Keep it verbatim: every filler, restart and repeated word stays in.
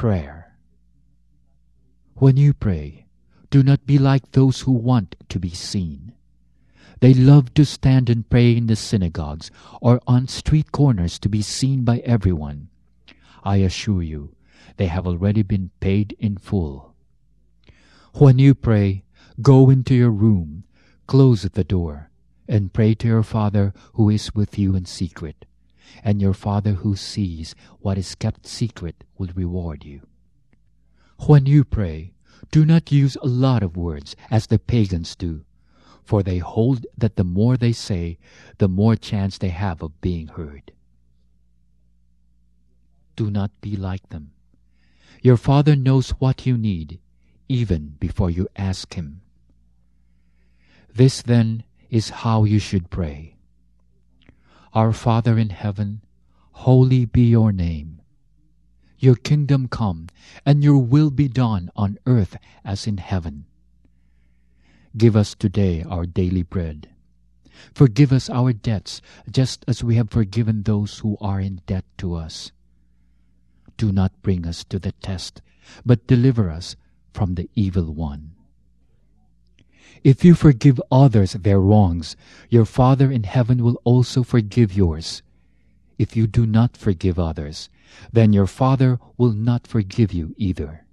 Prayer. When you pray, do not be like those who want to be seen. They love to stand and pray in the synagogues or on street corners to be seen by everyone. I assure you, they have already been paid in full. When you pray, go into your room, close the door, and pray to your Father who is with you in secret, and your Father who sees what is kept secret will reward you. When you pray, do not use a lot of words as the pagans do, for they hold that the more they say, the more chance they have of being heard. Do not be like them. Your Father knows what you need, even before you ask Him. This, then, is how you should pray. Our Father in heaven, holy be your name. Your kingdom come, and your will be done on earth as in heaven. Give us today our daily bread. Forgive us our debts, just as we have forgiven those who are in debt to us. Do not bring us to the test, but deliver us from the evil one. If you forgive others their wrongs, your Father in heaven will also forgive yours. If you do not forgive others, then your Father will not forgive you either.